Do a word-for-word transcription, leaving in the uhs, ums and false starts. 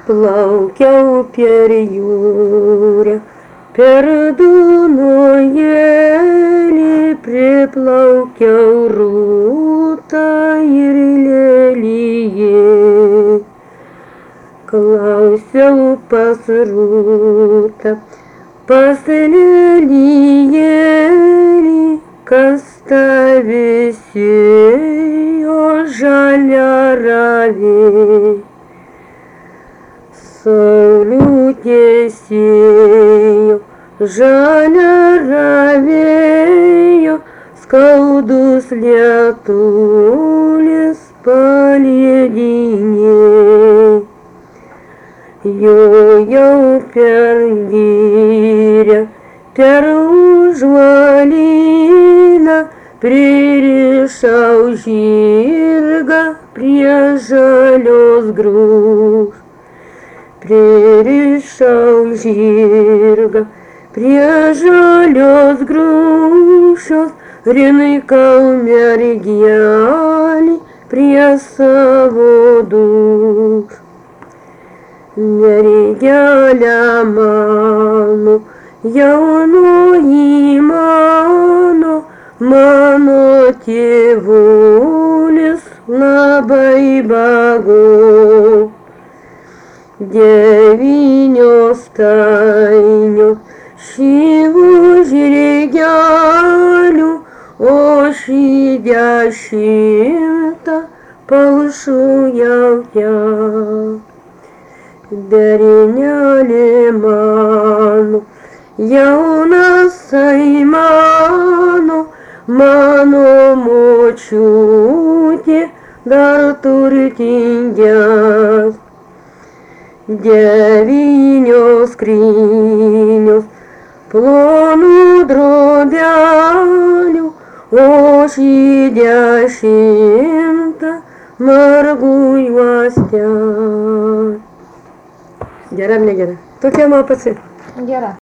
plaukiau per jūrą, per Dunojėlį, priplaukiau rūtą ir lelijė. Klausiau pas rūtą, pas lelijėlį, kas tavi sėjo žaliaravė. Saulutė sėjo žaliaravėjo, skaudus lietulis palydinė. Jojau per girią, per užuolyną, pririšau žirgą prie žalios grūšos. Pririšau žirgą prie žalios grūšos, rinkau mergelį prie savo dušos. Mergelė mano, jaunoji mano, mano tėvulis labai bago. Devynios tainios šyvų žirgelių, o šį dešimtą palšų jautia. Bernelė mano, jaunasai mano, mano močiutė dar turtingas. Devynios skrynios plonų drobelių, o šį dešimtą margų juostelį. Gera, ne gera? Tokia mano pati. Gera.